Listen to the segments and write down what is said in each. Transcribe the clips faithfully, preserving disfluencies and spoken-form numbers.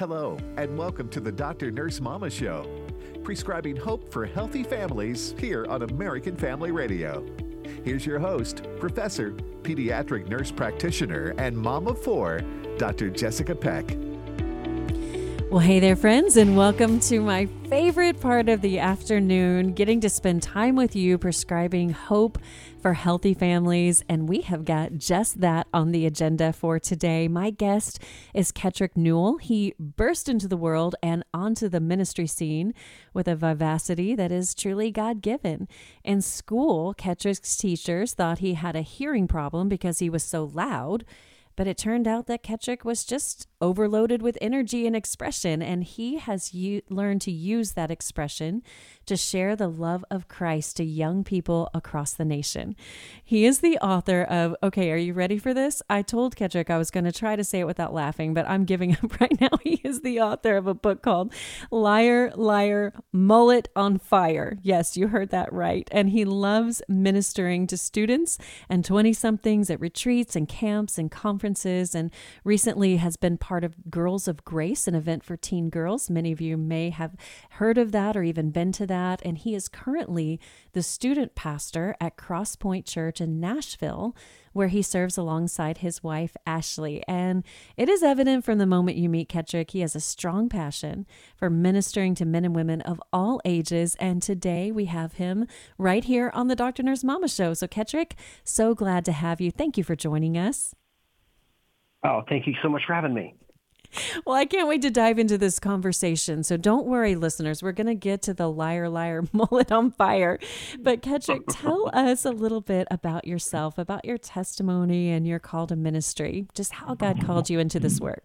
Hello, and welcome to the Doctor Nurse Mama Show, prescribing hope for healthy families here on American Family Radio. Here's your host, Professor, Pediatric Nurse Practitioner, and Mom of Four, Doctor Jessica Peck. Well, hey there, friends, and welcome to my favorite part of the afternoon, getting to spend time with you prescribing hope for healthy families. And we have got just that on the agenda for today. My guest is Kettrick Newell. He burst into the world and onto the ministry scene with a vivacity that is truly God-given. In school, Kettrick's teachers thought he had a hearing problem because he was so loud. But it turned out that Kettrick was just overloaded with energy and expression, and he has u- learned to use that expression to share the love of Christ to young people across the nation. He is the author of, okay, are you ready for this? I told Kettrick I was going to try to say it without laughing, but I'm giving up right now. He is the author of a book called Liar, Liar, Mullet on Fire. Yes, you heard that right. And he loves ministering to students and twenty-somethings at retreats and camps and conferences, and recently has been part of Girls of Grace, an event for teen girls. Many of you may have heard of that or even been to that. And he is currently the student pastor at Cross Point Church in Nashville, where he serves alongside his wife, Ashley. And it is evident from the moment you meet Kettrick, he has a strong passion for ministering to men and women of all ages. And today we have him right here on the Doctor Nurse Mama Show. So Kettrick, so glad to have you. Thank you for joining us. Oh, thank you so much for having me. Well, I can't wait to dive into this conversation. So don't worry, listeners. We're going to get to the liar, liar, mullet on fire. But Kettrick, tell us a little bit about yourself, about your testimony and your call to ministry, just how God called you into this work.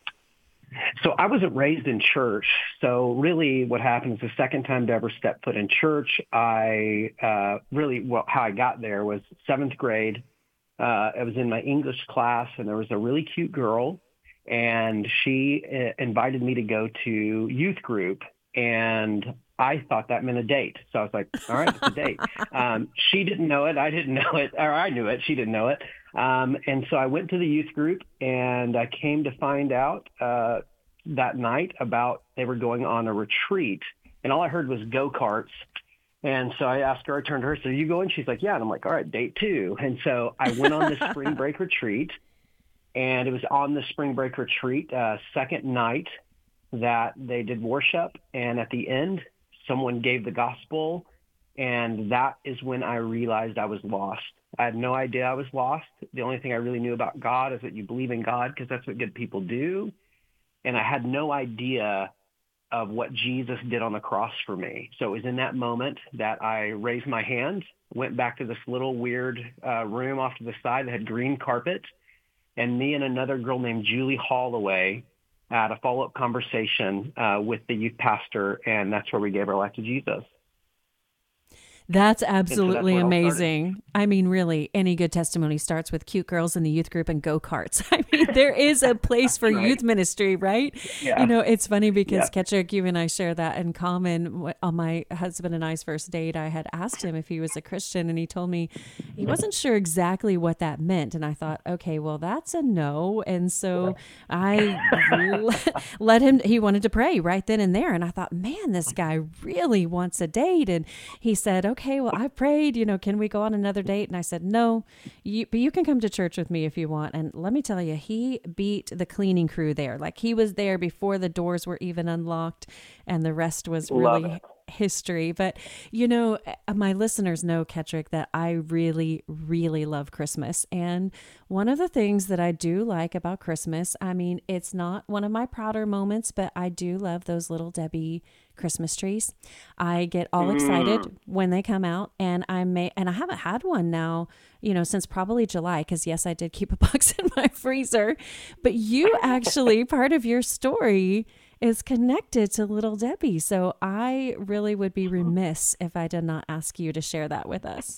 So I wasn't raised in church. So really what happened is the second time to ever step foot in church, I uh, really, well, how I got there was seventh grade. Uh, I was in my English class, and there was a really cute girl, and she uh, invited me to go to youth group, and I thought that meant a date. So I was like, all right, it's a date. Um, she didn't know it. I didn't know it. Or I knew it. She didn't know it. Um, and so I went to the youth group, and I came to find out uh, that night about they were going on a retreat, and all I heard was go-karts. And so I asked her, I turned to her, so are you going? She's like, yeah. And I'm like, all right, date two. And so I went on this spring break retreat. And it was on the spring break retreat, uh, second night that they did worship. And at the end, someone gave the gospel. And that is when I realized I was lost. I had no idea I was lost. The only thing I really knew about God is that you believe in God because that's what good people do. And I had no idea of what Jesus did on the cross for me. So it was in that moment that I raised my hand, went back to this little weird uh, room off to the side that had green carpet. And me and another girl named Julie Holloway had a follow-up conversation uh, with the youth pastor, and that's where we gave our life to Jesus. That's absolutely so that's amazing. I mean, really, any good testimony starts with cute girls in the youth group and go-karts. I mean, there is a place for right. youth ministry, right? Yeah. You know, it's funny because yeah. Kettrick, you and I share that in common. On my husband and I's first date, I had asked him if he was a Christian, and he told me he wasn't sure exactly what that meant. And I thought, okay, well, that's a no. And so I let him, he wanted to pray right then and there. And I thought, man, this guy really wants a date. And he said, okay, well, I prayed, you know, can we go on another date? And I said, no, you, but you can come to church with me if you want. And let me tell you, he beat the cleaning crew there. Like he was there before the doors were even unlocked, and the rest was really history. But, you know, my listeners know, Kettrick, that I really, really love Christmas. And one of the things that I do like about Christmas, I mean, it's not one of my prouder moments, but I do love those little Debbie Christmas trees. I get all excited mm. when they come out, and I may, and I haven't had one now, you know, since probably July, because yes, I did keep a box in my freezer, but you actually, part of your story is connected to Little Debbie. So I really would be remiss if I did not ask you to share that with us.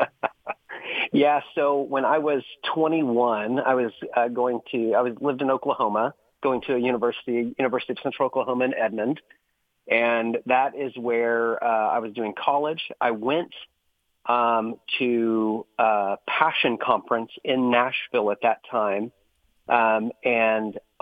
Yeah. So when I was twenty-one, I was uh, going to, I was lived in Oklahoma, going to a university, University of Central Oklahoma in Edmond. And that is where uh, I was doing college. I went um, to a Passion Conference in Nashville at that time. Um, and what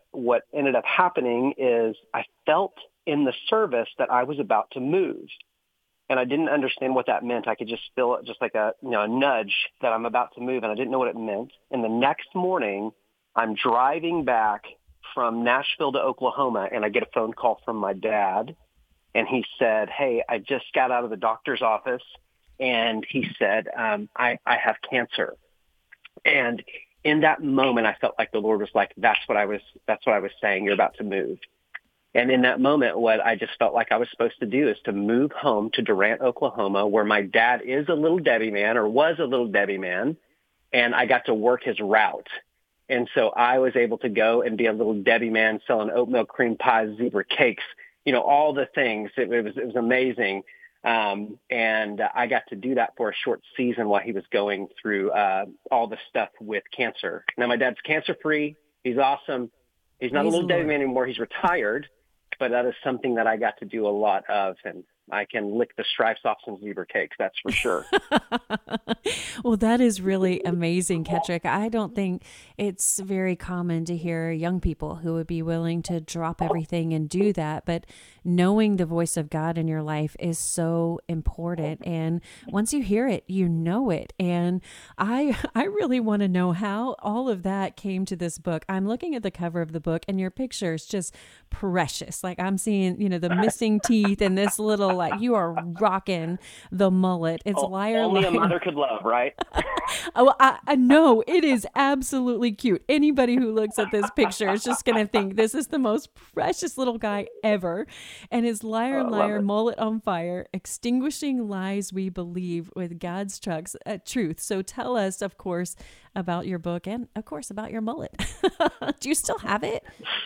what ended up happening is I felt in the service that I was about to move. And I didn't understand what that meant. I could just feel it, just like a, you know, a nudge that I'm about to move, and I didn't know what it meant. And the next morning, I'm driving back from Nashville to Oklahoma, and I get a phone call from my dad, and he said, hey, I just got out of the doctor's office, and he said, um, I, I have cancer. And in that moment, I felt like the Lord was like, that's what I was, that's what I was saying. You're about to move. And in that moment, what I just felt like I was supposed to do is to move home to Durant, Oklahoma, where my dad is a Little Debbie man, or was a Little Debbie man, and I got to work his route. And so I was able to go and be a Little Debbie man selling oatmeal cream pies, zebra cakes, you know, all the things. It, it was it was amazing. Um, and I got to do that for a short season while he was going through uh, all the stuff with cancer. Now, my dad's cancer-free. He's awesome. He's not Praise a Little the Debbie Lord. man anymore. He's retired. But that is something that I got to do a lot of, and I can lick the stripes off some zebra cakes, that's for sure. Well, that is really amazing, Kettrick. I don't think it's very common to hear young people who would be willing to drop everything and do that. But knowing the voice of God in your life is so important. And once you hear it, you know it. And I, I really want to know how all of that came to this book. I'm looking at the cover of the book, and your picture is just precious. Like I'm seeing, you know, the missing teeth and this little, like you are rocking the mullet. It's Oh, liar, only liar. a mother could love, right? Oh, I, I know it is absolutely cute. Anybody who looks at this picture is just going to think this is the most precious little guy ever. And his liar, Oh, I love liar, it. mullet on fire, extinguishing lies we believe with God's trucks, uh, truth. So tell us, of course, about your book and, of course, about your mullet. Do you still have it?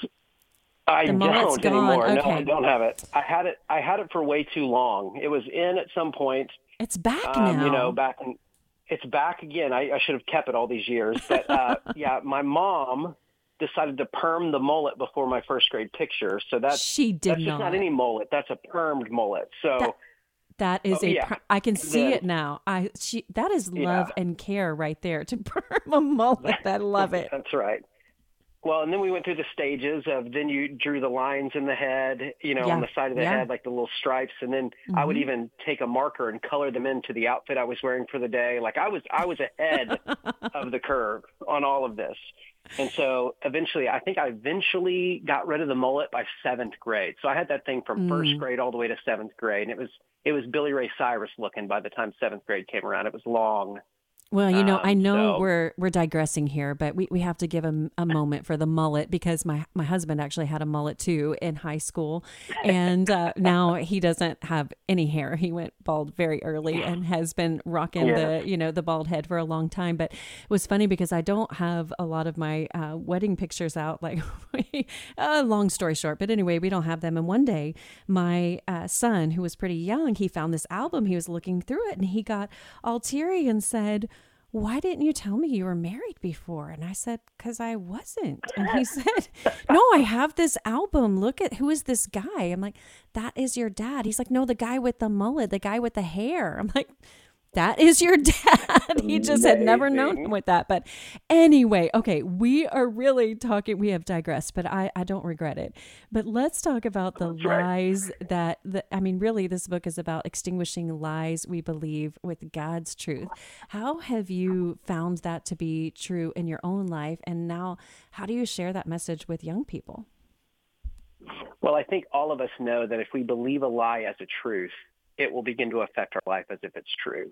I The mullet's don't gone. anymore. No, Okay. I don't have it. I had it. I had it for way too long. It was in at some point. It's back Um, now. you know, back in, it's back again. I, I should have kept it all these years. But uh, yeah, my mom decided to perm the mullet before my first grade picture. So that's She did that's just not. not any mullet. That's a permed mullet. So That- That is Oh, a. yeah. pr- I can see Then- it now. I she that is love Yeah. and care right there to perm a mullet. I love it. that's right. Well, and then we went through the stages of then you drew the lines in the head, you know, Yeah, on the side of the yeah. head, like the little stripes. And then I would Mhm. even take a marker and color them into the outfit I was wearing for the day. Like I was, I was ahead of the curve on all of this. And so eventually, I think I eventually got rid of the mullet by seventh grade. So I had that thing from first Mm. grade all the way to seventh grade. And it was, it was Billy Ray Cyrus looking by the time seventh grade came around. It was long. Well, you know, I Um, know so- we're we're digressing here, but we, we have to give a, a moment for the mullet because my, my husband actually had a mullet too in high school, and uh, now he doesn't have any hair. He went bald very early and has been rocking Yeah. the you know the bald head for a long time. But it was funny because I don't have a lot of my uh, wedding pictures out. Like, uh, long story short, but anyway, we don't have them. And one day, my uh, son, who was pretty young, he found this album. He was looking through it, and he got all teary and said, why didn't you tell me you were married before? And I said, because I wasn't. And he said, no, I have this album. Look at, who is this guy? I'm like, that is your dad. He's like, no, the guy with the mullet, the guy with the hair. I'm like, that is your dad. He just had never known him with that. But anyway, okay, we are really talking, we have digressed, but I, I don't regret it. But let's talk about the That's right. lies that, the, I mean, really, this book is about extinguishing lies we believe with God's truth. How have you found that to be true in your own life? And now, how do you share that message with young people? Well, I think all of us know that if we believe a lie as a truth, it will begin to affect our life as if it's true.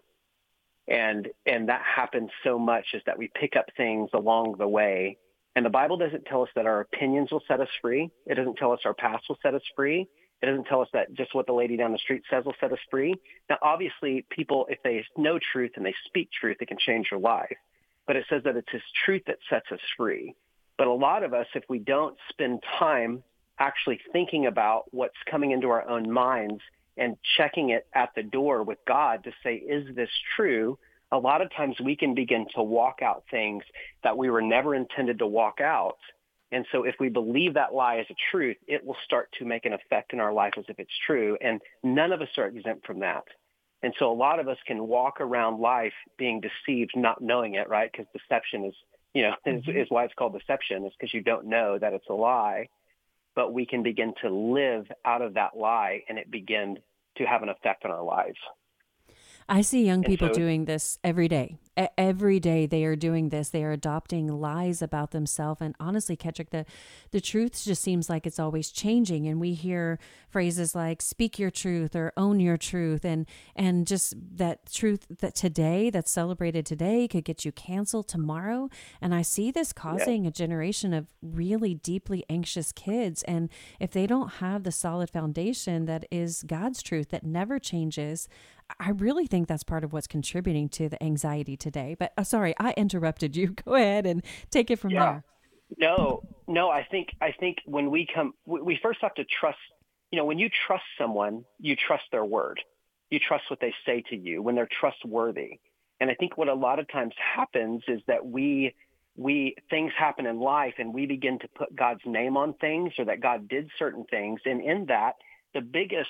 And and that happens so much is that we pick up things along the way. And the Bible doesn't tell us that our opinions will set us free. It doesn't tell us our past will set us free. It doesn't tell us that just what the lady down the street says will set us free. Now, obviously, people, if they know truth and they speak truth, it can change your life. But it says that it's His truth that sets us free. But a lot of us, if we don't spend time actually thinking about what's coming into our own minds and checking it at the door with God to say, is this true? A lot of times we can begin to walk out things that we were never intended to walk out. And so if we believe that lie as a truth, it will start to make an effect in our life as if it's true. And none of us are exempt from that. And so a lot of us can walk around life being deceived, not knowing it, right? Because deception is You know, Mm-hmm. is, is why it's called deception, is because you don't know that it's a lie, but we can begin to live out of that lie and it begin to have an effect on our lives. I see young And people so, doing this every day. E- Every day they are doing this. They are adopting lies about themselves. And honestly, Kettrick, the, the truth just seems like it's always changing. And we hear phrases like speak your truth or own your truth. And, and just that truth that today, that's celebrated today, could get you canceled tomorrow. And I see this causing yeah. a generation of really deeply anxious kids. And if they don't have the solid foundation that is God's truth that never changes, I really think that's part of what's contributing to the anxiety today. But uh, sorry, I interrupted you. Go ahead and take it from Yeah. there. No, no, I think, I think when we come, we, we first have to trust, you know, when you trust someone, you trust their word. You trust what they say to you when they're trustworthy. And I think what a lot of times happens is that we, we, things happen in life and we begin to put God's name on things, or that God did certain things. And in that, the biggest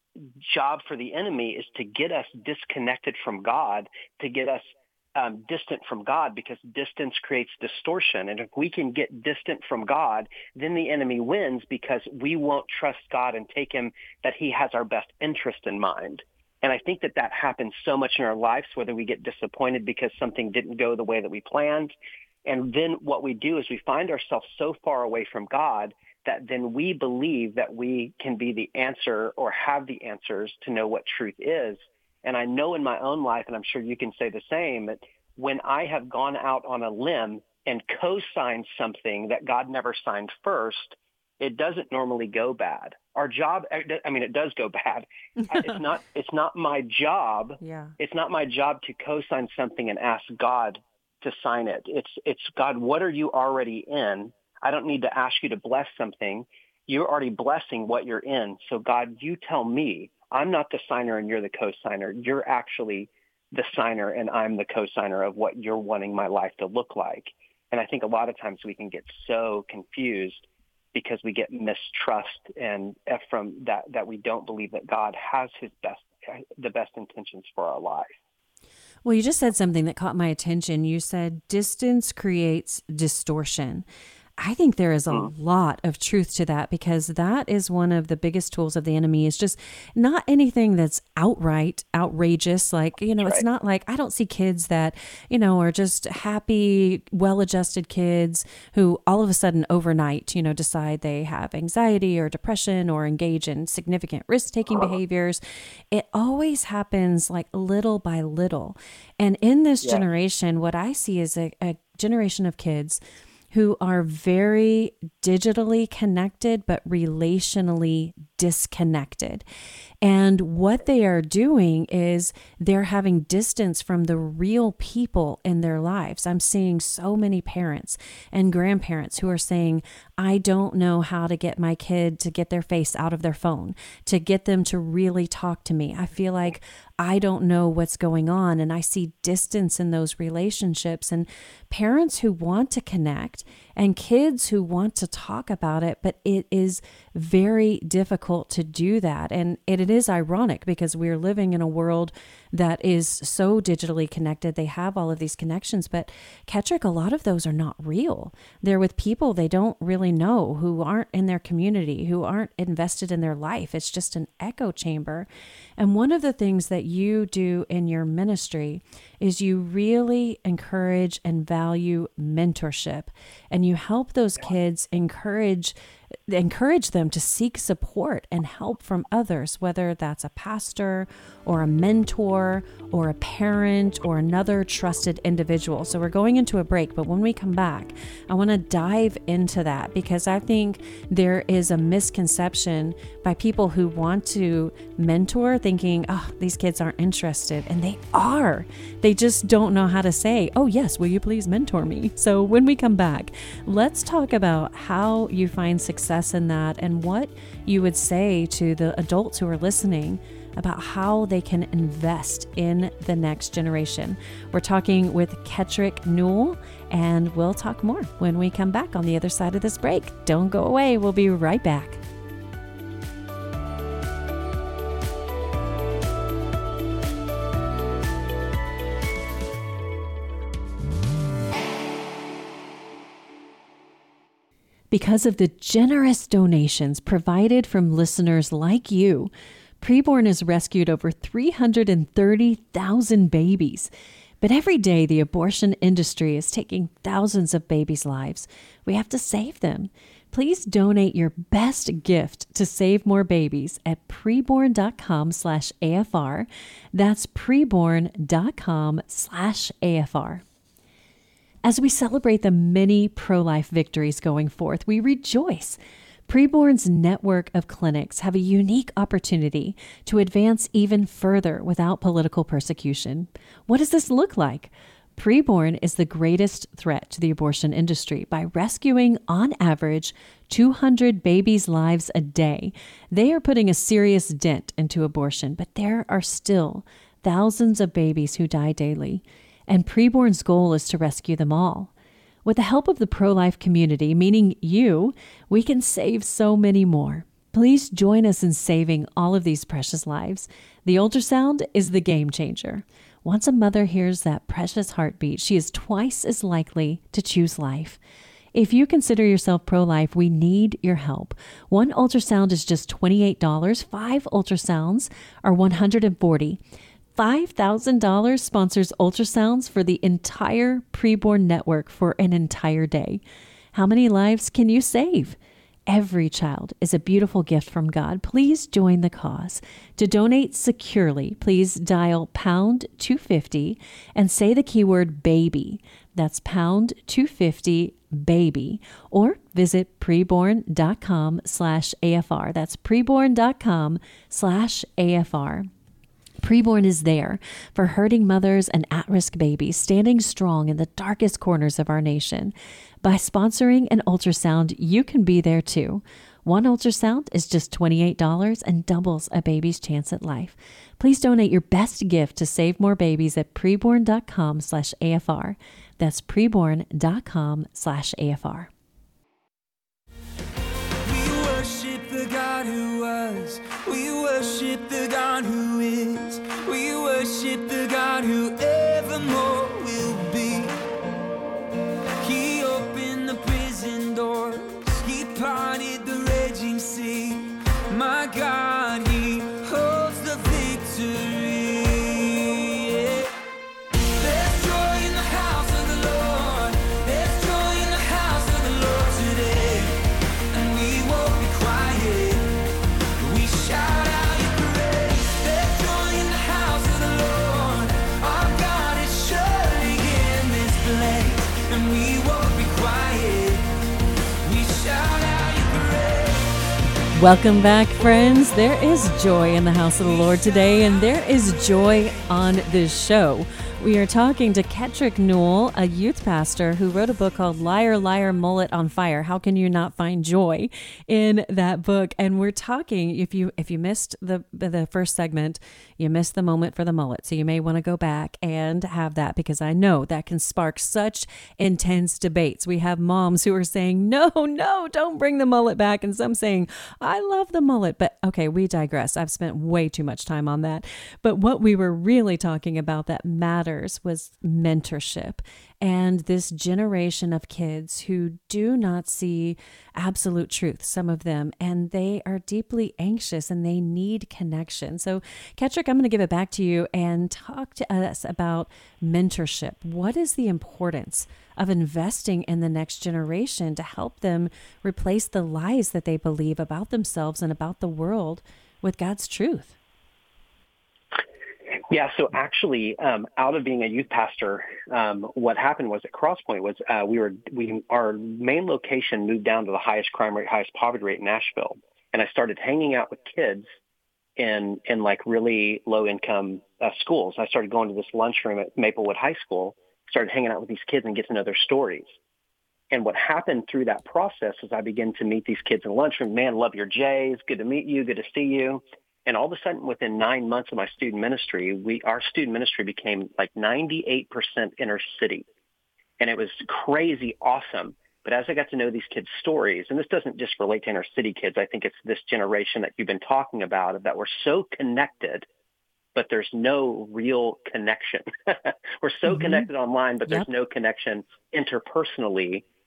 job for the enemy is to get us disconnected from God, to get us um, distant from God, because distance creates distortion. And if we can get distant from God, then the enemy wins, because we won't trust God and take him that he has our best interest in mind. And I think that that happens so much in our lives, whether we get disappointed because something didn't go the way that we planned. And then what we do is we find ourselves so far away from God that then we believe that we can be the answer or have the answers to know what truth is. And I know in my own life, and I'm sure you can say the same, that when I have gone out on a limb and co-signed something that God never signed first, it doesn't normally go bad. Our job, I mean, it does go bad. It's not, it's not my job. Yeah. It's not my job to co-sign something and ask God to sign it. It's, it's God, what are you already in? I don't need to ask you to bless something. You're already blessing what you're in. So God, you tell me. I'm not the signer and you're the co-signer. You're actually the signer and I'm the co-signer of what you're wanting my life to look like. And I think a lot of times we can get so confused because we get mistrust and from that, that we don't believe that God has his best, the best intentions for our life. Well, you just said something that caught my attention. You said distance creates distortion. I think there is a mm. lot of truth to that, because that is one of the biggest tools of the enemy, is just not anything that's outright outrageous. Like, you know, That's it's right. not like, I don't see kids that, you know, are just happy, well-adjusted kids who all of a sudden overnight, you know, decide they have anxiety or depression or engage in significant risk-taking behaviors. It always happens like little by little. And in this Yeah. generation, what I see is a, a generation of kids who are very digitally connected, but relationally disconnected. And what they are doing is they're having distance from the real people in their lives. I'm seeing so many parents and grandparents who are saying, I don't know how to get my kid to get their face out of their phone, to get them to really talk to me. I feel like I don't know what's going on. And I see distance in those relationships, and parents who want to connect and kids who want to talk about it, but it is very difficult to do that. And it, it is ironic because we're living in a world that is so digitally connected. They have all of these connections, but Kettrick, a lot of those are not real. They're with people they don't really know, who aren't in their community, who aren't invested in their life. It's just an echo chamber. And one of the things that you do in your ministry is you really encourage and value mentorship, and you help those kids encourage encourage them to seek support and help from others, whether that's a pastor or a mentor or a parent or another trusted individual. So we're going into a break, but when we come back, I want to dive into that, because I think there is a misconception by people who want to mentor, thinking, oh, these kids aren't interested. And they are. They just don't know how to say, oh, yes, will you please mentor me? So when we come back, let's talk about how you find success in that and what you would say to the adults who are listening about how they can invest in the next generation. We're talking with Kettrick Newell, and we'll talk more when we come back on the other side of this break. Don't go away. We'll be right back. Because of the generous donations provided from listeners like you, Preborn has rescued over three hundred thirty thousand babies. But every day, the abortion industry is taking thousands of babies' lives. We have to save them. Please donate your best gift to save more babies at preborn.com slash AFR. That's preborn.com slash AFR. As we celebrate the many pro-life victories going forth, we rejoice. Preborn's network of clinics have a unique opportunity to advance even further without political persecution. What does this look like? Preborn is the greatest threat to the abortion industry by rescuing, on average, two hundred babies' lives a day. They are putting a serious dent into abortion, but there are still thousands of babies who die daily, and Preborn's goal is to rescue them all. With the help of the pro-life community, meaning you, we can save so many more. Please join us in saving all of these precious lives. The ultrasound is the game changer. Once a mother hears that precious heartbeat, she is twice as likely to choose life. If you consider yourself pro-life, we need your help. One ultrasound is just twenty-eight dollars. Five ultrasounds are one hundred forty dollars. five thousand dollars sponsors ultrasounds for the entire Preborn network for an entire day. How many lives can you save? Every child is a beautiful gift from God. Please join the cause. To donate securely, please dial pound two fifty and say the keyword baby. That's pound two fifty baby, or visit preborn.com slash AFR. That's preborn.com slash AFR. Preborn is there for hurting mothers and at-risk babies, standing strong in the darkest corners of our nation. By sponsoring an ultrasound, you can be there too. One ultrasound is just twenty-eight dollars and doubles a baby's chance at life. Please donate your best gift to save more babies at preborn.com slash AFR. That's preborn.com slash AFR. We worship the God who was. We worship the God who is. We worship the God who evermore will be. He opened the prison doors. He parted the raging sea. My God, He holds the victory. There's joy in the house of the Lord. There's joy in the house of the Lord today. And we won't be quiet. We shout out your praise. There's joy in the house of the Lord. Our God is surely in this place. And we won't be quiet. We shout out your praise. Welcome back, friends. There is joy in the house of the Lord today, and there is joy on this show. We are talking to Kettrick Newell, a youth pastor who wrote a book called Liar, Liar, Mullet on Fire. How can you not find joy in that book? And we're talking, if you if you missed the the first segment, you missed the moment for the mullet. So you may want to go back and have that, because I know that can spark such intense debates. We have moms who are saying, no, no, don't bring the mullet back. And some saying, I love the mullet. But okay, we digress. I've spent way too much time on that. But what we were really talking about that matters was mentorship, and this generation of kids who do not see absolute truth, some of them, and they are deeply anxious and they need connection. So Kettrick, I'm going to give it back to you and talk to us about mentorship. What is the importance of investing in the next generation to help them replace the lies that they believe about themselves and about the world with God's truth? Yeah, so actually, um, out of being a youth pastor, um, what happened was at Crosspoint was uh, we were we our main location moved down to the highest crime rate, highest poverty rate in Nashville, and I started hanging out with kids in in like really low income uh, schools. I started going to this lunchroom at Maplewood High School, started hanging out with these kids and get to know their stories. And what happened through that process is I began to meet these kids in the lunchroom. Man, love your Jays. Good to meet you. Good to see you. And all of a sudden, within nine months of my student ministry, we our student ministry became like ninety-eight percent inner city. And it was crazy awesome. But as I got to know these kids' stories, and this doesn't just relate to inner city kids, I think it's this generation that you've been talking about, that we're so connected, but there's no real connection. We're so mm-hmm. connected online, but there's yep. no connection interpersonally.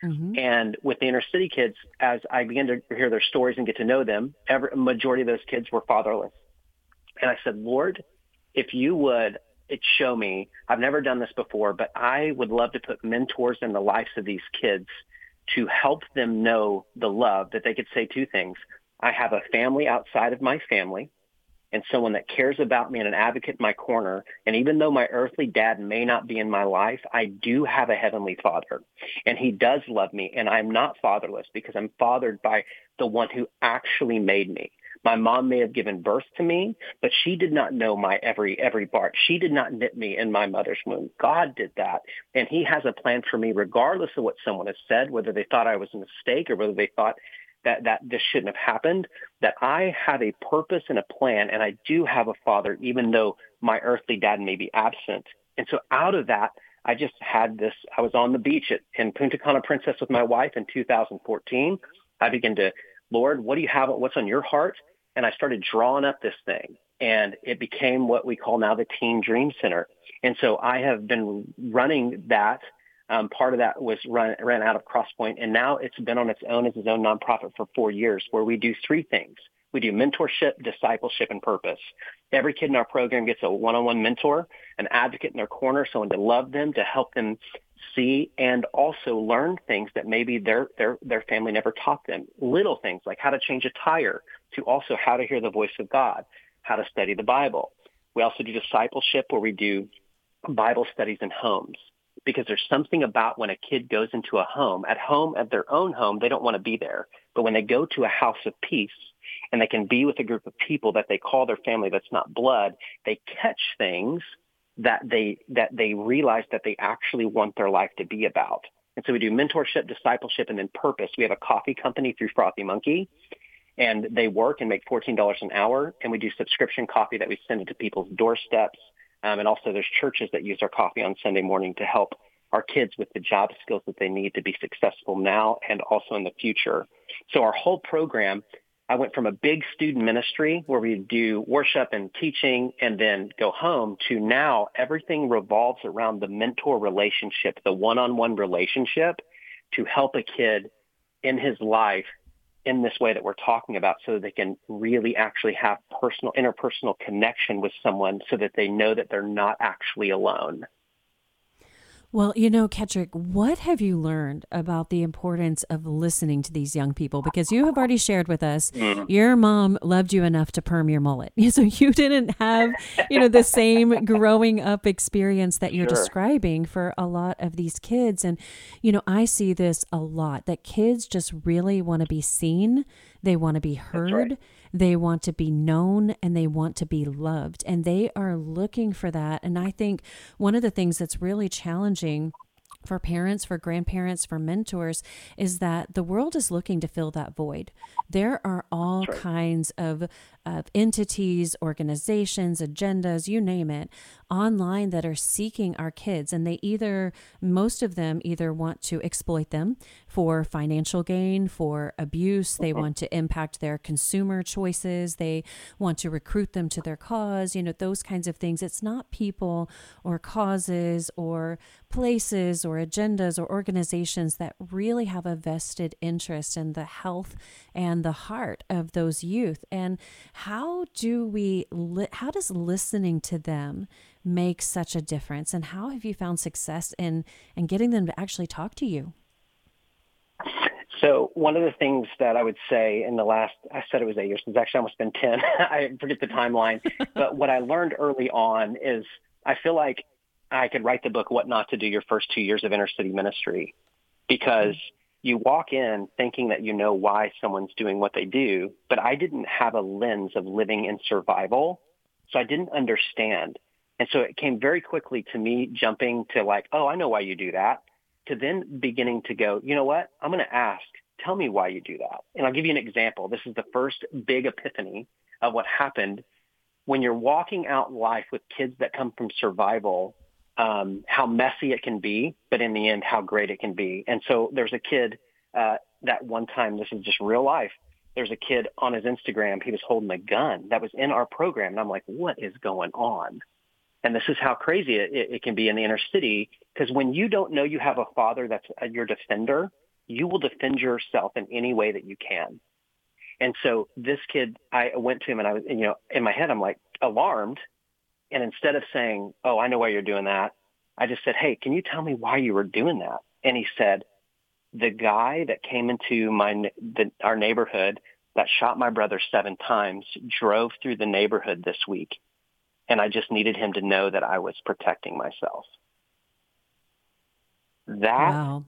Mm-hmm. And with the inner city kids, as I began to hear their stories and get to know them, every a majority of those kids were fatherless. And I said, Lord, if you would it show me, I've never done this before, but I would love to put mentors in the lives of these kids to help them know the love, that they could say two things. I have a family outside of my family and someone that cares about me and an advocate in my corner. And even though my earthly dad may not be in my life, I do have a heavenly father, and he does love me. And I'm not fatherless because I'm fathered by the one who actually made me. My mom may have given birth to me, but she did not know my every every part. She did not knit me in my mother's womb. God did that, and he has a plan for me regardless of what someone has said, whether they thought I was a mistake or whether they thought that, that this shouldn't have happened, that I have a purpose and a plan, and I do have a father, even though my earthly dad may be absent. And so out of that, I just had this, I was on the beach at, in Punta Cana Princess with my wife in two thousand fourteen. I began to, Lord, what do you have, what's on your heart? And I started drawing up this thing, and it became what we call now the Teen Dream Center. And so I have been running that. Um, part of that was run, ran out of Crosspoint, and now it's been on its own as its own nonprofit for four years, where we do three things. We do mentorship, discipleship, and purpose. Every kid in our program gets a one-on-one mentor, an advocate in their corner, someone to love them, to help them see and also learn things that maybe their their their family never taught them. Little things like how to change a tire, to also how to hear the voice of God, how to study the Bible. We also do discipleship, where we do Bible studies in homes, because there's something about when a kid goes into a home, at home, at their own home, they don't want to be there. But when they go to a house of peace and they can be with a group of people that they call their family that's not blood, they catch things that they that they realize that they actually want their life to be about. And so we do mentorship, discipleship, and then purpose. We have a coffee company through Frothy Monkey, and they work and make fourteen dollars an hour. And we do subscription coffee that we send it to people's doorsteps. Um, and also there's churches that use our coffee on Sunday morning to help our kids with the job skills that they need to be successful now and also in the future. So our whole program, I went from a big student ministry where we do worship and teaching and then go home, to now everything revolves around the mentor relationship, the one-on-one relationship, to help a kid in his life in this way that we're talking about, so that they can really actually have personal, interpersonal connection with someone, so that they know that they're not actually alone. Well, you know, Kettrick, what have you learned about the importance of listening to these young people? Because you have already shared with us, mm. your mom loved you enough to perm your mullet. So you didn't have, you know, the same growing up experience that you're sure. describing for a lot of these kids. And, you know, I see this a lot, that kids just really want to be seen. They want to be heard. Right. They want to be known, and they want to be loved, and they are looking for that. And I think one of the things that's really challenging for parents, for grandparents, for mentors, is that the world is looking to fill that void. There are all right. kinds of, of entities, organizations, agendas, you name it, online that are seeking our kids. And they either, most of them either want to exploit them for financial gain, for abuse. They want to impact their consumer choices. They want to recruit them to their cause, you know, those kinds of things. It's not people or causes or places or agendas or organizations that really have a vested interest in the health and the heart of those youth. And how do we, li- how does listening to them make such a difference? And how have you found success in, in getting them to actually talk to you? So one of the things that I would say in the last, I said it was eight years, it's actually almost been ten. I forget the timeline. But what I learned early on is I feel like I could write the book, What Not to Do, your first two years of inner city ministry, because you walk in thinking that you know why someone's doing what they do, but I didn't have a lens of living in survival, so I didn't understand. And so it came very quickly to me jumping to like, oh, I know why you do that, to then beginning to go, you know what, I'm going to ask, tell me why you do that. And I'll give you an example. This is the first big epiphany of what happened when you're walking out life with kids that come from survival. Um, how messy it can be, but in the end, how great it can be. And so there's a kid uh, that one time, this is just real life, there's a kid on his Instagram, he was holding a gun that was in our program. And I'm like, what is going on? And this is how crazy it, it, it can be in the inner city, because when you don't know you have a father that's uh, your defender, you will defend yourself in any way that you can. And so this kid, I went to him and I was, you know, in my head, I'm like alarmed. And instead of saying, oh, I know why you're doing that, I just said, hey, can you tell me why you were doing that? And he said, the guy that came into my the, our neighborhood that shot my brother seven times drove through the neighborhood this week. And I just needed him to know that I was protecting myself. That Wow.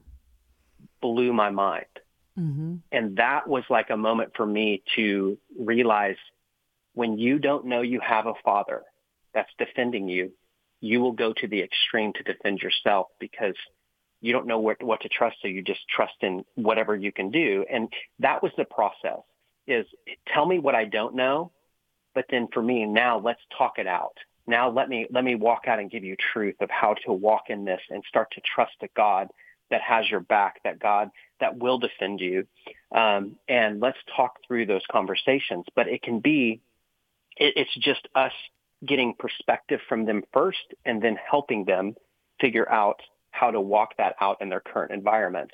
blew my mind. Mm-hmm. And that was like a moment for me to realize when you don't know you have a father that's defending you, you will go to the extreme to defend yourself because you don't know what, what to trust. So you just trust in whatever you can do. And that was the process, is tell me what I don't know. But then for me, now let's talk it out. Now let me, let me walk out and give you truth of how to walk in this and start to trust a God that has your back, that God that will defend you. Um, and let's talk through those conversations. But it can be, it, it's just us getting perspective from them first and then helping them figure out how to walk that out in their current environment.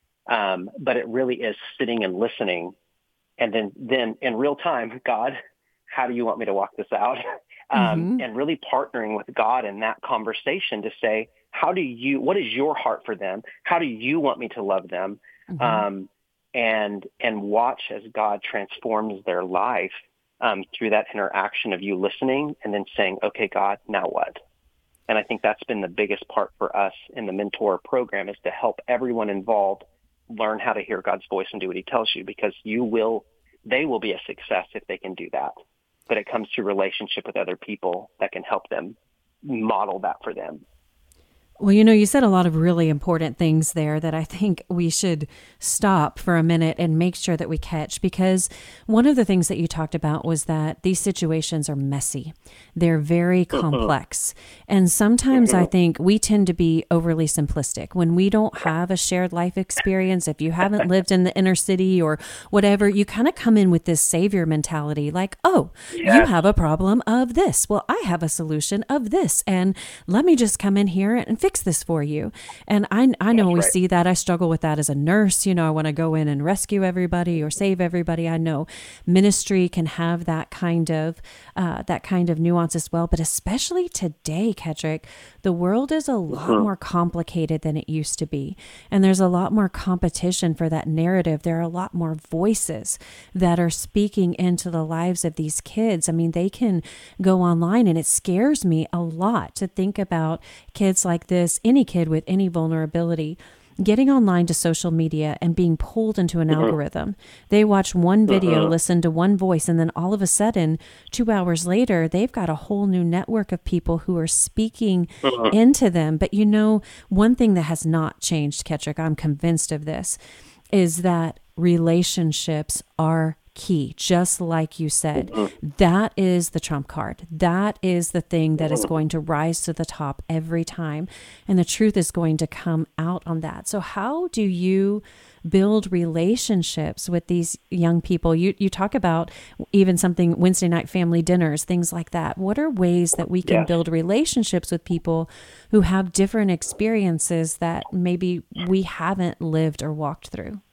Um, but it really is sitting and listening. And then, then in real time, God, how do you want me to walk this out? Um, Mm-hmm. and really partnering with God in that conversation to say, how do you, what is your heart for them? How do you want me to love them? Mm-hmm. Um, and, and watch as God transforms their life um, through that interaction of you listening and then saying, okay, God, now what? And I think that's been the biggest part for us in the mentor program, is to help everyone involved learn how to hear God's voice and do what he tells you, because you will, they will be a success if they can do that. But it comes to relationship with other people that can help them model that for them. Well, you know, you said a lot of really important things there that I think we should stop for a minute and make sure that we catch, because one of the things that you talked about was that these situations are messy. They're very complex. And sometimes I think we tend to be overly simplistic when we don't have a shared life experience. If you haven't lived in the inner city or whatever, you kind of come in with this savior mentality, like, oh, Yes. you have a problem of this. Well, I have a solution of this. And let me just come in here and fix this for you. And I, I know That's we right. see that. I struggle with that as a nurse. You know, I want to go in and rescue everybody or save everybody. I know ministry can have that kind of uh, that kind of nuance as well. But especially today, Kedrick, the world is a lot Mhm. more complicated than it used to be. And there's a lot more competition for that narrative. There are a lot more voices that are speaking into the lives of these kids. I mean, they can go online, and it scares me a lot to think about kids like this, any kid with any vulnerability, getting online to social media and being pulled into an algorithm. They watch one video, listen to one voice, and then all of a sudden, two hours later, they've got a whole new network of people who are speaking into them. But you know, one thing that has not changed, Kedrick, I'm convinced of this, is that relationships are key. Just like you said, that is the trump card. That is the thing that is going to rise to the top every time. And the truth is going to come out on that. So how do you build relationships with these young people? You you talk about even something, Wednesday night family dinners, things like that. What are ways that we can Yes. build relationships with people who have different experiences that maybe we haven't lived or walked through?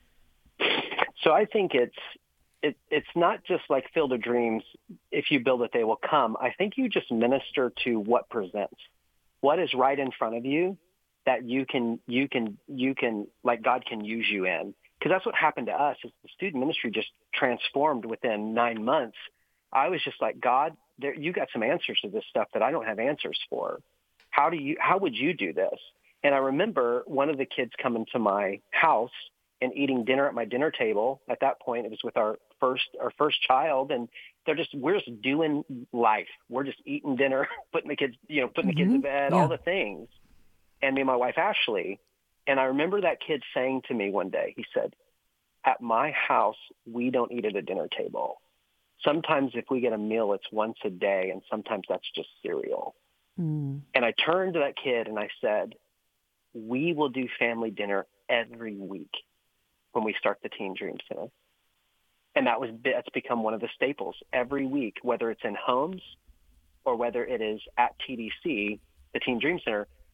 So I think it's it, it's not just like Field of Dreams, if you build it, they will come. I think you just minister to what presents, what is right in front of you that you can, you can, you can, like God can use you in. Because that's what happened to us, is the student ministry just transformed within nine months. I was just like, God, there, you got some answers to this stuff that I don't have answers for. How do you, how would you do this? And I remember one of the kids coming to my house and eating dinner at my dinner table. At that point, it was with our first our first child, and they're just we're just doing life. We're just eating dinner, putting the kids, you know, putting the kids to Mhm. bed, Yeah. all the things. And me and my wife Ashley, and I remember that kid saying to me one day, he said, "At my house, we don't eat at a dinner table. Sometimes if we get a meal, it's once a day, and sometimes that's just cereal." Mm. And I turned to that kid and I said, "We will do family dinner every week when we start the Teen Dream Center." And that was, that's become one of the staples every week, whether it's in homes or whether it is at T D C, the Teen Dream Center.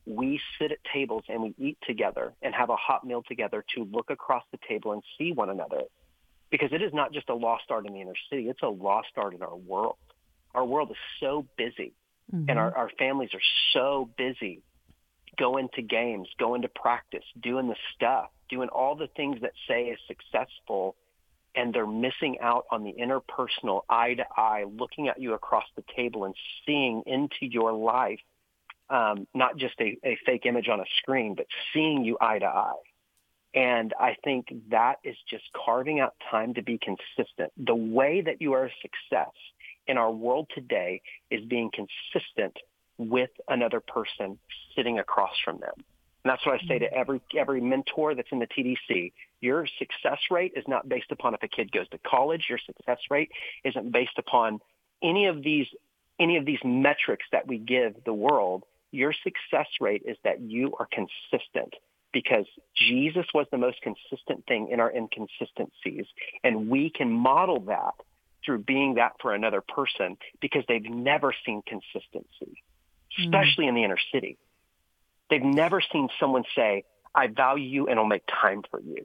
we sit at tables and we eat together and have a hot meal together to look across the table and see one another. Because it is not just a lost art in the inner city, it's a lost art in our world. Our world is so busy, mm-hmm. and our, our families are so busy going to games, going to practice, doing the stuff, doing all the things that say is successful, and they're missing out on the interpersonal, eye-to-eye, looking at you across the table and seeing into your life, um, not just a, a fake image on a screen, but seeing you eye-to-eye. And I think that is just carving out time to be consistent. The way that you are a success in our world today is being consistent with another person sitting across from them. And that's what I say to every every mentor that's in the T D C. Your success rate is not based upon if a kid goes to college. Your success rate isn't based upon any of these any of these metrics that we give the world. Your success rate is that you are consistent, because Jesus was the most consistent thing in our inconsistencies. And we can model that through being that for another person, because they've never seen consistency, especially mm. in the inner city. They've never seen someone say, I value you and I'll make time for you.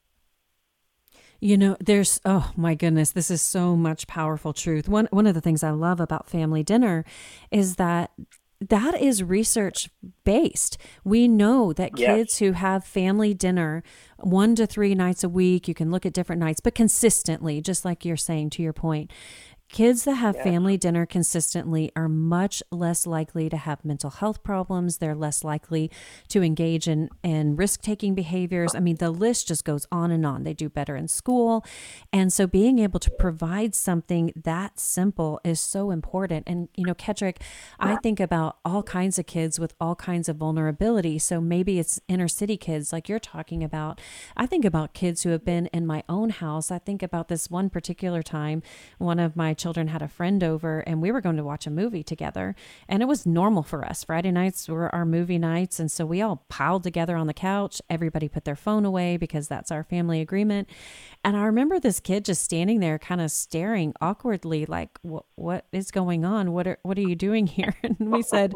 You know, there's, oh my goodness, this is so much powerful truth. One one of the things I love about family dinner is that that is research based. We know that yes. kids who have family dinner one to three nights a week, you can look at different nights, but consistently, just like you're saying, to your point, kids that have yes. family dinner consistently are much less likely to have mental health problems. They're less likely to engage in, in risk-taking behaviors. I mean, the list just goes on and on. They do better in school. And so being able to provide something that simple is so important. And, you know, Kedrick, I think about all kinds of kids with all kinds of vulnerability. So maybe it's inner city kids like you're talking about. I think about kids who have been in my own house. I think about this one particular time, one of my children had a friend over and we were going to watch a movie together, and it was normal for us. Friday nights were our movie nights. And so we all piled together on the couch. Everybody put their phone away because that's our family agreement. And I remember this kid just standing there kind of staring awkwardly, like, what, what is going on? What are, what are you doing here? And we said,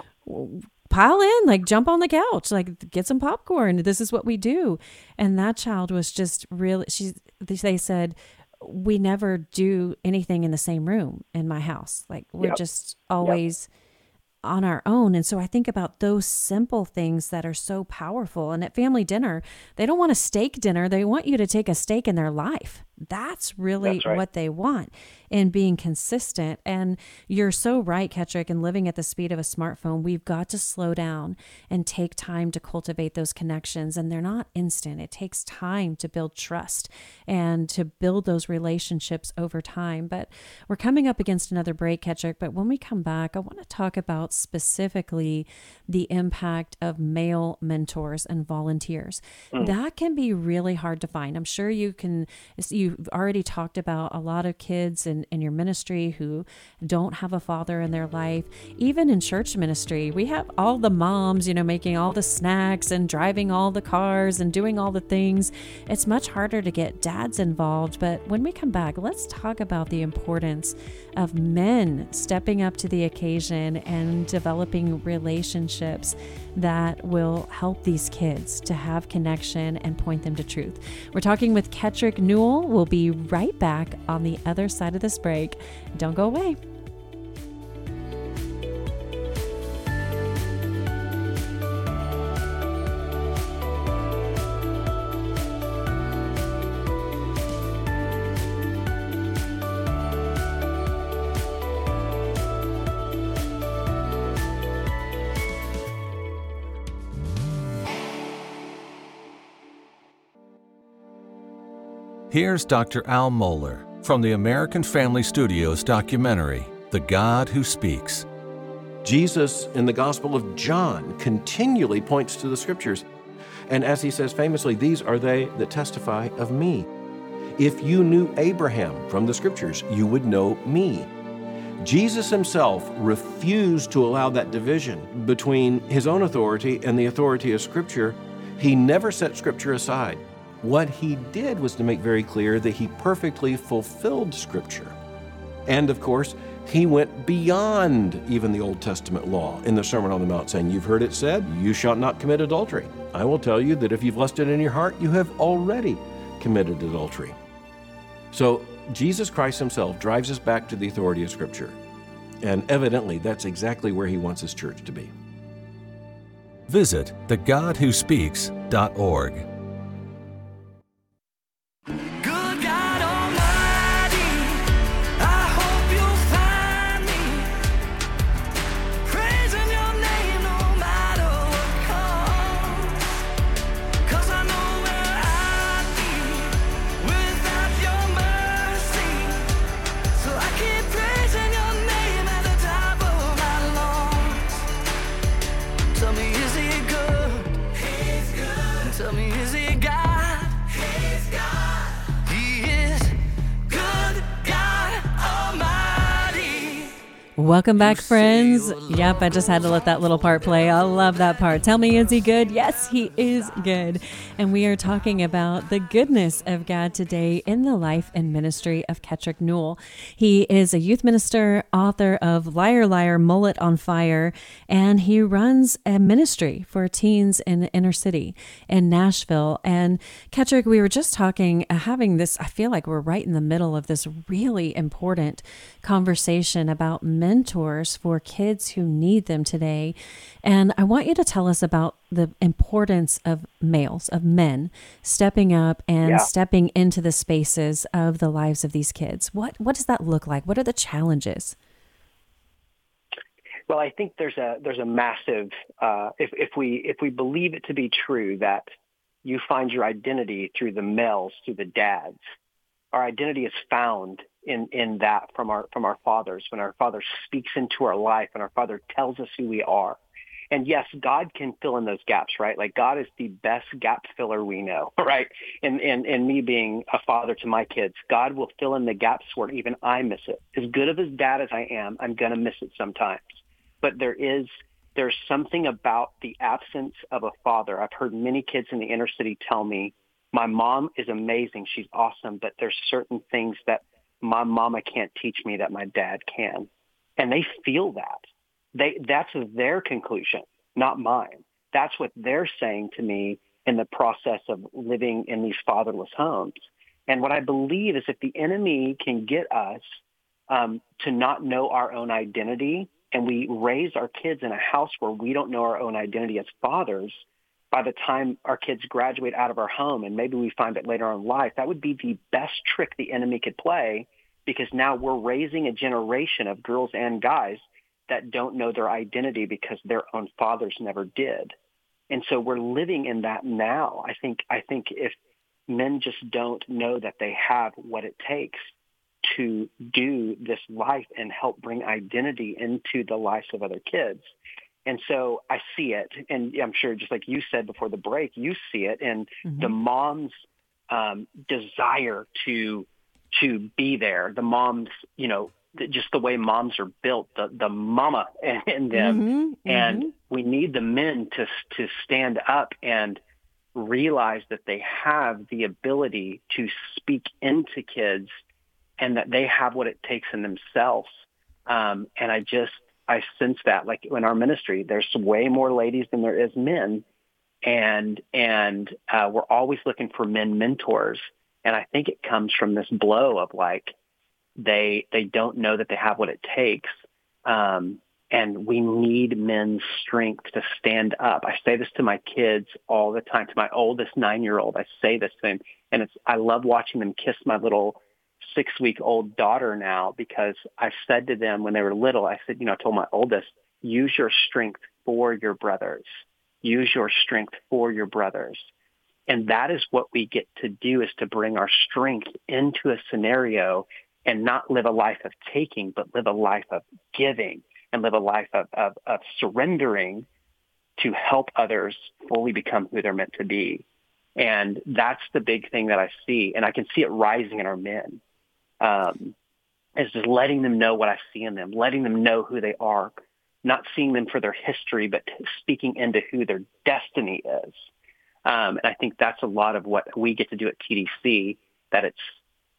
pile in, like jump on the couch, like get some popcorn. This is what we do. And that child was just really, she, they said, we never do anything in the same room in my house. Like we're yep. just always yep. on our own. And so I think about those simple things that are so powerful. And at family dinner, they don't want a steak dinner. They want you to take a stake in their life. That's really That's right. what they want in being consistent. And you're so right, Kedrick, in living at the speed of a smartphone, we've got to slow down and take time to cultivate those connections. And they're not instant. It takes time to build trust and to build those relationships over time. But we're coming up against another break, Kedrick. But when we come back, I want to talk about specifically the impact of male mentors and volunteers. Mm. That can be really hard to find. I'm sure you can, you You've already talked about a lot of kids in, in your ministry who don't have a father in their life. Even in church ministry, we have all the moms, you know, making all the snacks and driving all the cars and doing all the things. It's much harder to get dads involved. But when we come back, let's talk about the importance of men stepping up to the occasion and developing relationships that will help these kids to have connection and point them to truth. We're talking with Kedrick Newell. We'll be right back on the other side of this break. Don't go away. Here's Doctor Al Mohler from the American Family Studios documentary, The God Who Speaks. Jesus in the Gospel of John continually points to the Scriptures. And as he says famously, these are they that testify of me. If you knew Abraham from the Scriptures, you would know me. Jesus himself refused to allow that division between his own authority and the authority of Scripture. He never set Scripture aside. What he did was to make very clear that he perfectly fulfilled Scripture. And of course, he went beyond even the Old Testament law in the Sermon on the Mount, saying, you've heard it said, you shall not commit adultery. I will tell you that if you've lusted in your heart, you have already committed adultery. So Jesus Christ himself drives us back to the authority of Scripture. And evidently, that's exactly where he wants his church to be. Visit the god who speaks dot org. Good God Almighty, I hope you'll find me praising your name no matter what comes. 'Cause I know where I'd be without your mercy. So I keep praising your name at the top of my lungs. Tell me, is he good? He's good. Tell me, is he God? He's God. He is good God Almighty. Welcome back, friends. Yep, I just had to let that little part play. I love that part. Tell me, is he good? Yes, he is good. And we are talking about the goodness of God today in the life and ministry of Kettrick Newell. He is a youth minister, author of Liar, Liar, Mullet on Fire, and he runs a ministry for teens in the inner city in Nashville. And Kettrick, we were just talking, uh, having this, I feel like we're right in the middle of this really important conversation about mentors for kids who need them today. And I want you to tell us about the importance of males, of men, stepping up and Yeah. stepping into the spaces of the lives of these kids. What what does that look like? What are the challenges? Well, I think there's a there's a massive uh, if if we if we believe it to be true that you find your identity through the males, through the dads. Our identity is found in in that from our from our fathers, when our father speaks into our life and our father tells us who we are. And yes, God can fill in those gaps, right? Like God is the best gap filler we know, right? And and and me being a father to my kids, God will fill in the gaps where even I miss it. As good of a dad as I am, I'm gonna miss it sometimes. But there is there's something about the absence of a father. I've heard many kids in the inner city tell me, my mom is amazing, she's awesome, but there's certain things that my mama can't teach me that my dad can. And they feel that. They that's their conclusion, not mine. That's what they're saying to me in the process of living in these fatherless homes. And what I believe is if the enemy can get us um, to not know our own identity, and we raise our kids in a house where we don't know our own identity as fathers, by the time our kids graduate out of our home, and maybe we find it later on in life, that would be the best trick the enemy could play, because now we're raising a generation of girls and guys that don't know their identity because their own fathers never did. And so we're living in that now. I think I think if men just don't know that they have what it takes to do this life and help bring identity into the lives of other kids. And so I see it, and I'm sure just like you said before the break, you see it in mm-hmm. the mom's um, desire to to be there, the mom's, you know, just the way moms are built, the, the mama in, in them. Mm-hmm, and mm-hmm. we need the men to to stand up and realize that they have the ability to speak into kids and that they have what it takes in themselves. Um, and I just, I sense that, like in our ministry, there's way more ladies than there is men. And, and uh, we're always looking for men mentors. And I think it comes from this blow of like, they, they don't know that they have what it takes. Um, and we need men's strength to stand up. I say this to my kids all the time, to my oldest nine-year-old. I say this to him, and it's, I love watching them kiss my little six-week-old daughter now, because I said to them when they were little, I said, you know, I told my oldest, use your strength for your brothers. Use your strength for your brothers. And that is what we get to do, is to bring our strength into a scenario and not live a life of taking, but live a life of giving and live a life of, of, of surrendering to help others fully become who they're meant to be. And that's the big thing that I see. And I can see it rising in our men. Um, is just letting them know what I see in them, letting them know who they are, not seeing them for their history, but speaking into who their destiny is. Um, and I think that's a lot of what we get to do at T D C, that it's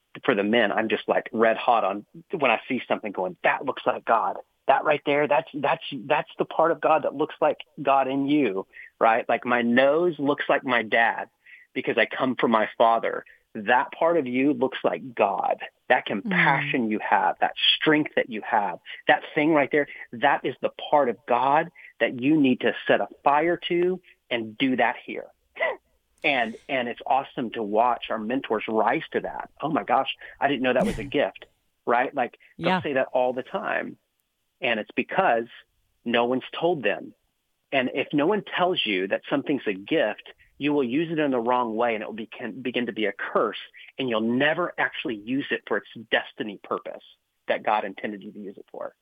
for the men, I'm just like red hot on when I see something going, that looks like God. That right there, that's that's that's the part of God that looks like God in you, right? Like my nose looks like my dad because I come from my father. That part of you looks like God. That compassion mm. you have, that strength that you have, that thing right there, that is the part of God that you need to set a fire to and do that here. And and it's awesome to watch our mentors rise to that. Oh my gosh, I didn't know that was a gift, right? Like they'll yeah. say that all the time. And it's because no one's told them. And if no one tells you that something's a gift, you will use it in the wrong way and it will be, can, begin to be a curse, and you'll never actually use it for its destiny purpose that God intended you to use it for.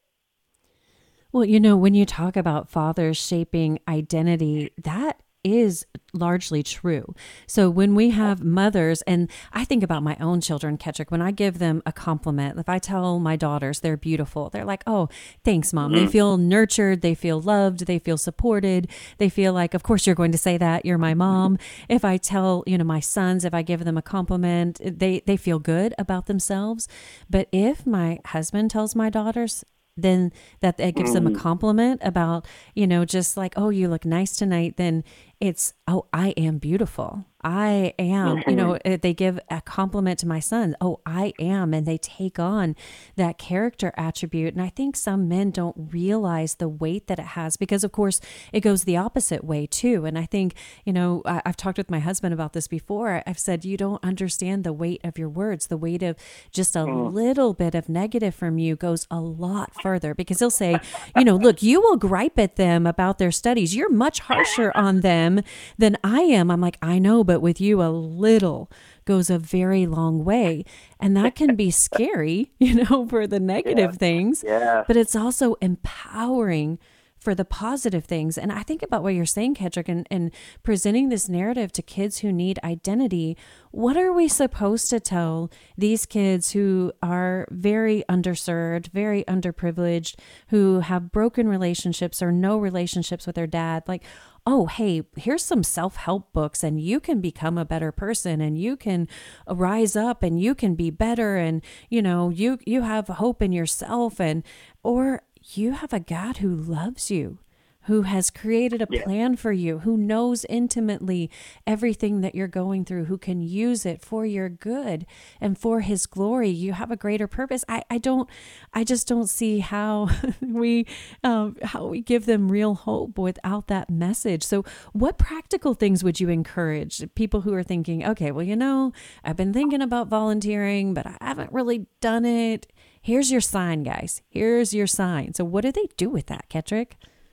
Well, you know, when you talk about fathers shaping identity, that is largely true. So when we have mothers, and I think about my own children, Kettrick, when I give them a compliment, if I tell my daughters they're beautiful, they're like, oh, thanks, Mom. Mm-hmm. They feel nurtured. They feel loved. They feel supported. They feel like, of course, you're going to say that. You're my mom. If I tell, you know, my sons, if I give them a compliment, they, they feel good about themselves. But if my husband tells my daughters, then that it gives them a compliment about, you know, just like, oh, you look nice tonight, then it's, oh, I am beautiful. I am, you know, they give a compliment to my son. Oh, I am. And they take on that character attribute. And I think some men don't realize the weight that it has because, of course, it goes the opposite way, too. And I think, you know, I, I've talked with my husband about this before. I've said, you don't understand the weight of your words. The weight of just a little bit of negative from you goes a lot further because he'll say, you know, look, you will gripe at them about their studies. You're much harsher on them than I am. I'm like, I know, but with you, a little goes a very long way. And that can be scary, you know, for the negative yeah. things, yeah. but it's also empowering for the positive things. And I think about what you're saying, Kettrick, and, and presenting this narrative to kids who need identity. What are we supposed to tell these kids who are very underserved, very underprivileged, who have broken relationships or no relationships with their dad? Like, oh, hey, here's some self-help books and you can become a better person and you can rise up and you can be better. And, you know, you, you have hope in yourself, and, or you have a God who loves you, who has created a plan for you, who knows intimately everything that you're going through, who can use it for your good and for his glory. You have a greater purpose. I, I don't, I just don't see how we, um, how we give them real hope without that message. So what practical things would you encourage people who are thinking, okay, well, you know, I've been thinking about volunteering, but I haven't really done it. Here's your sign, guys. Here's your sign. So what do they do with that, Kettrick?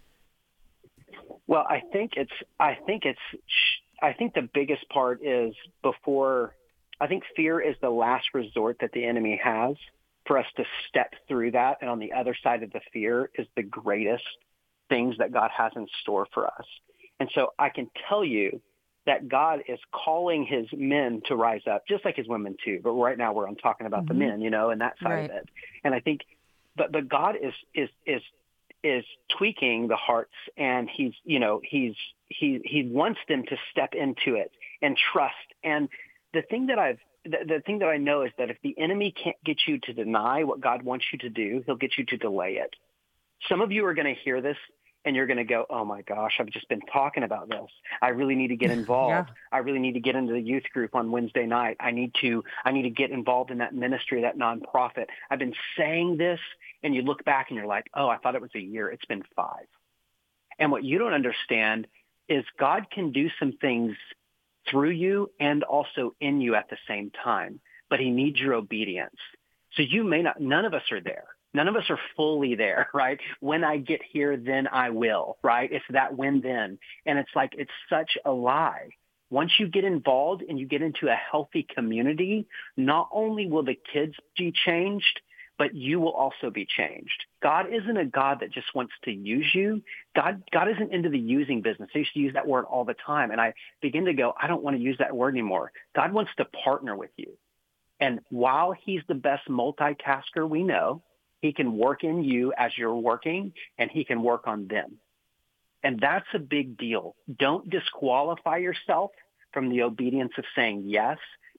Well, I think it's, I think it's, I think the biggest part is before, I think fear is the last resort that the enemy has for us to step through that. And on the other side of the fear is the greatest things that God has in store for us. And so I can tell you that God is calling his men to rise up, just like his women too. But right now we're on talking about mm-hmm. the men, you know, and that side right. of it. And I think, but, but God is, is, is, is tweaking the hearts, and he's, you know, he's, he, he wants them to step into it and trust. And the thing that I've, the, the thing that I know is that if the enemy can't get you to deny what God wants you to do, he'll get you to delay it. Some of you are going to hear this and you're going to go, oh my gosh, I've just been talking about this. I really need to get involved. Yeah. I really need to get into the youth group on Wednesday night. I need to, I need to get involved in that ministry, that nonprofit. I've been saying this, and you look back and you're like, oh, I thought it was a year. It's been five. And what you don't understand is God can do some things through you and also in you at the same time, but he needs your obedience. So you may not, none of us are there. None of us are fully there, right? When I get here, then I will, right? It's that when then. And it's like, it's such a lie. Once you get involved and you get into a healthy community, not only will the kids be changed, but you will also be changed. God isn't a God that just wants to use you. God, God isn't into the using business. I used to use that word all the time. And I begin to go, I don't want to use that word anymore. God wants to partner with you. And while he's the best multitasker we know, he can work in you as you're working, and he can work on them. And that's a big deal. Don't disqualify yourself from the obedience of saying yes,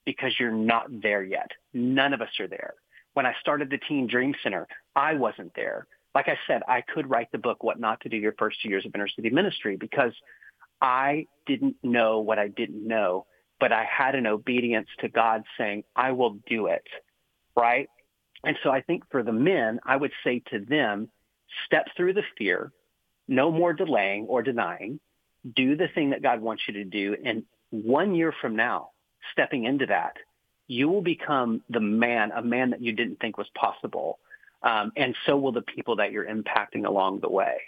because you're not there yet. None of us are there. When I started the Teen Dream Center, I wasn't there. Like I said, I could write the book, What Not to Do Your First Two Years of Inner City Ministry, because I didn't know what I didn't know, but I had an obedience to God saying, I will do it, right? And so I think for the men, I would say to them, step through the fear, no more delaying or denying, do the thing that God wants you to do. And one year from now, stepping into that, you will become the man, a man that you didn't think was possible. Um, and so will the people that you're impacting along the way.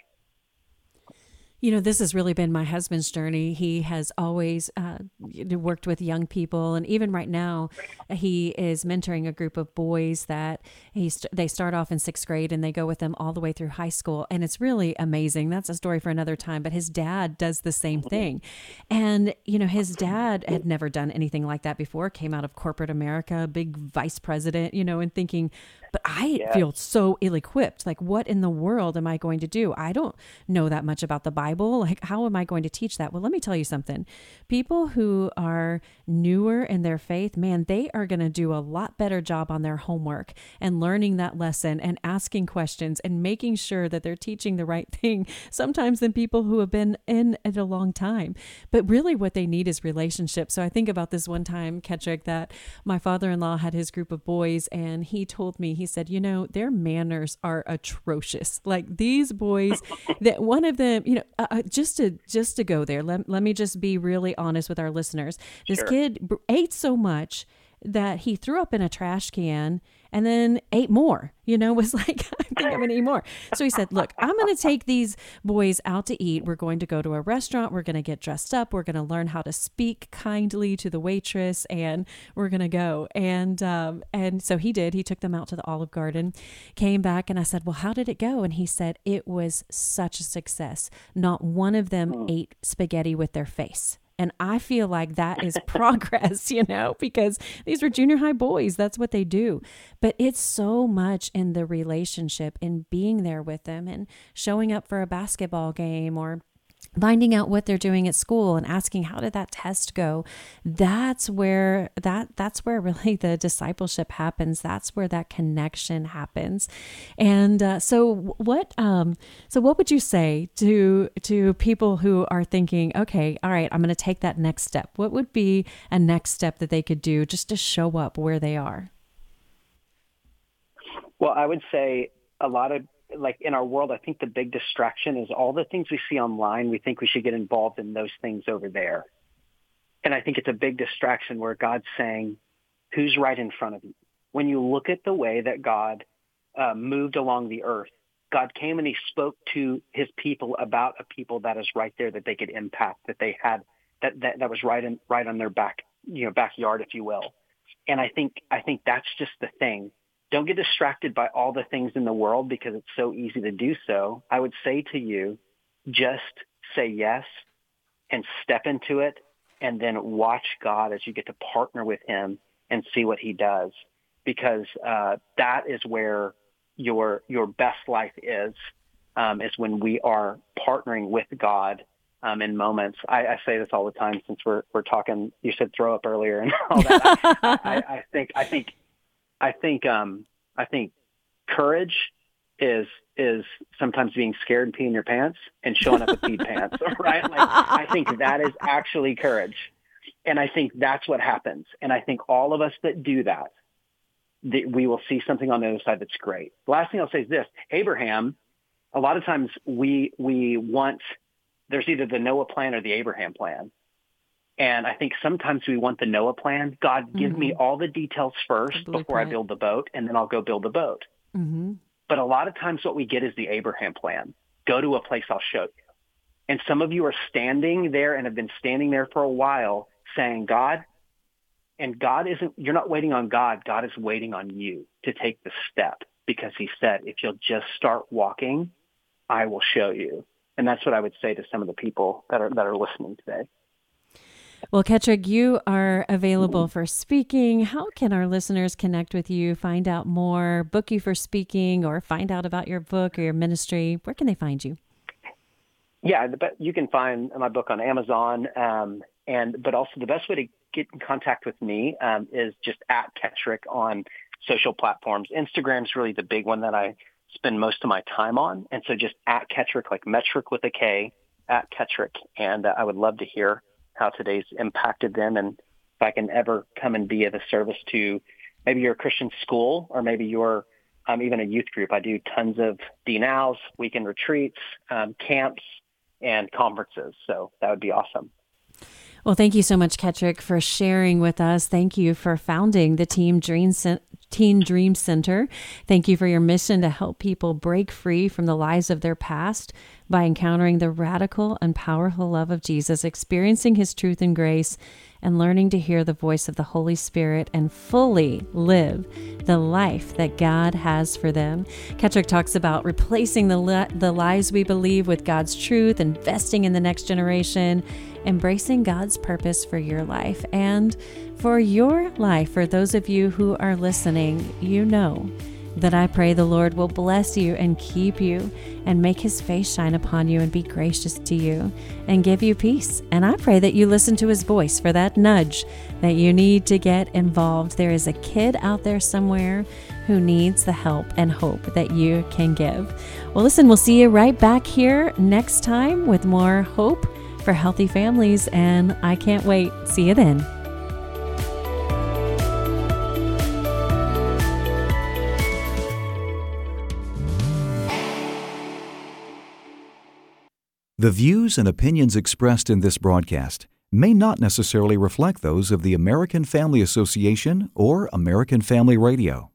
You know, this has really been my husband's journey. He has always uh, worked with young people. And even right now, he is mentoring a group of boys that he st- they start off in sixth grade and they go with them all the way through high school. And it's really amazing. That's a story for another time. But his dad does the same thing. And, you know, his dad had never done anything like that before, came out of corporate America, big vice president, you know, and thinking, but I Yeah. feel so ill-equipped. Like, what in the world am I going to do? I don't know that much about the Bible. Like, how am I going to teach that? Well, let me tell you something. People who are newer in their faith, man, they are going to do a lot better job on their homework and learning that lesson and asking questions and making sure that they're teaching the right thing sometimes than people who have been in it a long time. But really what they need is relationship. So I think about this one time, Kettrick, that my father-in-law had his group of boys and he told me, he said, you know, their manners are atrocious. Like these boys, that one of them, you know, uh, just to just to go there, let, let me just be really honest with our listeners. This Sure. kid b- ate so much that he threw up in a trash can and then ate more, you know, was like, I think I'm going to eat more. So he said, look, I'm going to take these boys out to eat. We're going to go to a restaurant. We're going to get dressed up. We're going to learn how to speak kindly to the waitress and we're going to go. And, um, and so he did. He took them out to the Olive Garden, came back and I said, well, how did it go? And he said, it was such a success. Not one of them Hmm. ate spaghetti with their face. And I feel like that is progress, you know, because these were junior high boys. That's what they do. But it's so much in the relationship and being there with them and showing up for a basketball game or finding out what they're doing at school and asking, how did that test go? That's where that that's where really the discipleship happens. That's where that connection happens. And uh, so what um so what would you say to to people who are thinking, okay, all right, I'm going to take that next step? What would be a next step that they could do just to show up where they are? Well, I would say a lot of, like in our world, I think the big distraction is all the things we see online. We think we should get involved in those things over there. And I think it's a big distraction where God's saying, who's right in front of you? When you look at the way that God uh, moved along the earth, God came and he spoke to his people about a people that is right there that they could impact, that they had, that, that, that was right in, right on their back, you know, backyard, if you will. And I think, I think that's just the thing. Don't get distracted by all the things in the world because it's so easy to do so. I would say to you, just say yes and step into it and then watch God as you get to partner with him and see what he does, because uh, that is where your your best life is, um, is when we are partnering with God um, in moments. I, I say this all the time since we're we're talking. You said throw up earlier and all that. I, I, I think I think. I think um, I think courage is is sometimes being scared and peeing your pants and showing up with peed pants, right? Like, I think that is actually courage, and I think that's what happens. And I think all of us that do that, that we will see something on the other side that's great. The last thing I'll say is this: Abraham. A lot of times we we want there's either the Noah plan or the Abraham plan. And I think sometimes we want the Noah plan. God, give mm-hmm. me all the details first the before I build the boat, and then I'll go build the boat. Mm-hmm. But a lot of times what we get is the Abraham plan. Go to a place I'll show you. And some of you are standing there and have been standing there for a while saying, God, and God isn't, you're not waiting on God. God is waiting on you to take the step, because he said, if you'll just start walking, I will show you. And that's what I would say to some of the people that are that are listening today. Well, Kettrick, you are available for speaking. How can our listeners connect with you, find out more, book you for speaking, or find out about your book or your ministry? Where can they find you? Yeah, the be- you can find my book on Amazon, um, and but also the best way to get in contact with me um, is just at Kettrick on social platforms. Instagram's really the big one that I spend most of my time on. And so just at Kettrick, like metric with a K, at Kettrick. And uh, I would love to hear how today's impacted them. And if I can ever come and be of a service to maybe your Christian school or maybe your um, even a youth group. I do tons of D Nows, weekend retreats, um, camps, and conferences. So that would be awesome. Well, thank you so much, Kettrick, for sharing with us. Thank you for founding the Team Dream Center. Teen Dream Center. Thank you for your mission to help people break free from the lies of their past by encountering the radical and powerful love of Jesus, experiencing his truth and grace, and learning to hear the voice of the Holy Spirit and fully live the life that God has for them. Kettrick talks about replacing the li- the lies we believe with God's truth, investing in the next generation, embracing God's purpose for your life and for your life. For those of you who are listening, you know that I pray the Lord will bless you and keep you and make his face shine upon you and be gracious to you and give you peace. And I pray that you listen to his voice for that nudge that you need to get involved. There is a kid out there somewhere who needs the help and hope that you can give. Well, listen, we'll see you right back here next time with more hope for healthy families, and I can't wait. See you then. The views and opinions expressed in this broadcast may not necessarily reflect those of the American Family Association or American Family Radio.